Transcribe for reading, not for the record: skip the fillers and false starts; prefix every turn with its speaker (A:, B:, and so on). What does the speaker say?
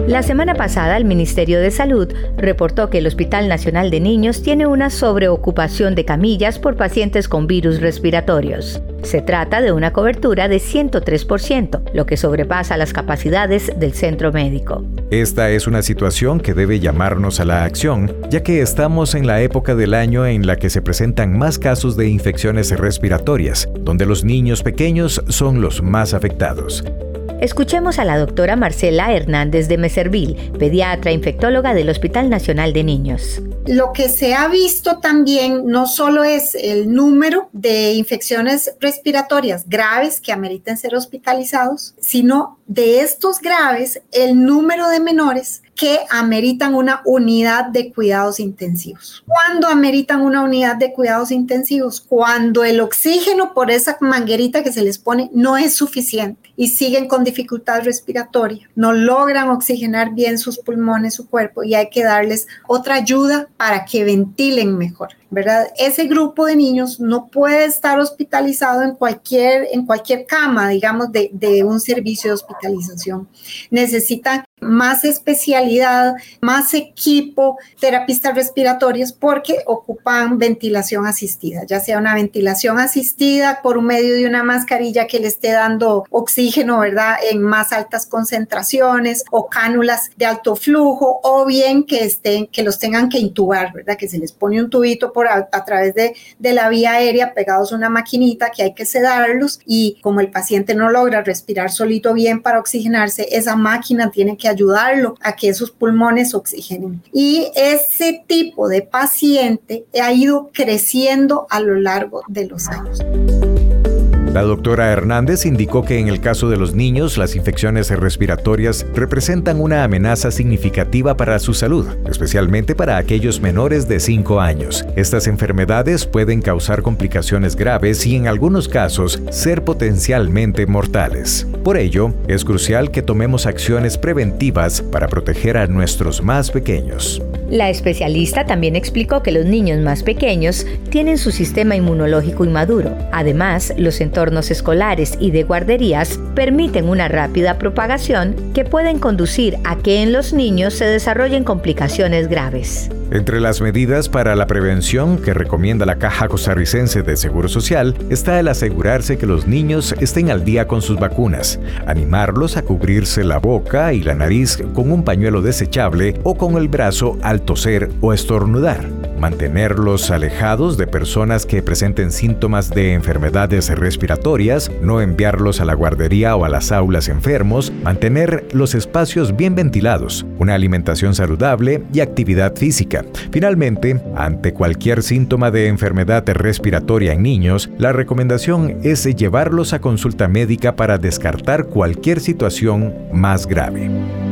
A: La semana pasada, el Ministerio de Salud reportó que el Hospital Nacional de Niños tiene una sobreocupación de camillas por pacientes con virus respiratorios. Se trata de una cobertura de 103%, lo que sobrepasa las capacidades del centro médico.
B: Esta es una situación que debe llamarnos a la acción, ya que estamos en la época del año en la que se presentan más casos de infecciones respiratorias, donde los niños pequeños son los más afectados.
A: Escuchemos a la doctora Marcela Hernández de Meservil, pediatra infectóloga del Hospital Nacional de Niños.
C: Lo que se ha visto también no solo es el número de infecciones respiratorias graves que ameriten ser hospitalizados, sino de estos graves, el número de menores que ameritan una unidad de cuidados intensivos. ¿Cuándo ameritan una unidad de cuidados intensivos? Cuando el oxígeno por esa manguerita que se les pone no es suficiente y siguen con dificultad respiratoria, no logran oxigenar bien sus pulmones, su cuerpo, y hay que darles otra ayuda para que ventilen mejor, ¿verdad? Ese grupo de niños no puede estar hospitalizado en cualquier cama, digamos, de un servicio de hospitalización. Necesitan más especialidad, más equipo, terapistas respiratorios, porque ocupan ventilación asistida, ya sea una ventilación asistida por medio de una mascarilla que le esté dando oxígeno, ¿verdad?, en más altas concentraciones, o cánulas de alto flujo, o bien que los tengan que intubar, ¿verdad?, que se les pone un tubito a través de la vía aérea pegados a una maquinita que hay que sedarlos, y como el paciente no logra respirar solito bien para oxigenarse, esa máquina tiene que ayudarlo a que esos pulmones oxigenen. Y ese tipo de paciente ha ido creciendo a lo largo de los años.
B: La doctora Hernández indicó que en el caso de los niños, las infecciones respiratorias representan una amenaza significativa para su salud, especialmente para aquellos menores de 5 años. Estas enfermedades pueden causar complicaciones graves y en algunos casos ser potencialmente mortales. Por ello, es crucial que tomemos acciones preventivas para proteger a nuestros más pequeños.
A: La especialista también explicó que los niños más pequeños tienen su sistema inmunológico inmaduro. Además, los entornos escolares y de guarderías permiten una rápida propagación que pueden conducir a que en los niños se desarrollen complicaciones graves.
B: Entre las medidas para la prevención que recomienda la Caja Costarricense de Seguro Social está el asegurarse que los niños estén al día con sus vacunas, animarlos a cubrirse la boca y la nariz con un pañuelo desechable o con el brazo al toser o estornudar, mantenerlos alejados de personas que presenten síntomas de enfermedades respiratorias, no enviarlos a la guardería o a las aulas enfermos, mantener los espacios bien ventilados, una alimentación saludable y actividad física. Finalmente, ante cualquier síntoma de enfermedad respiratoria en niños, la recomendación es llevarlos a consulta médica para descartar cualquier situación más grave.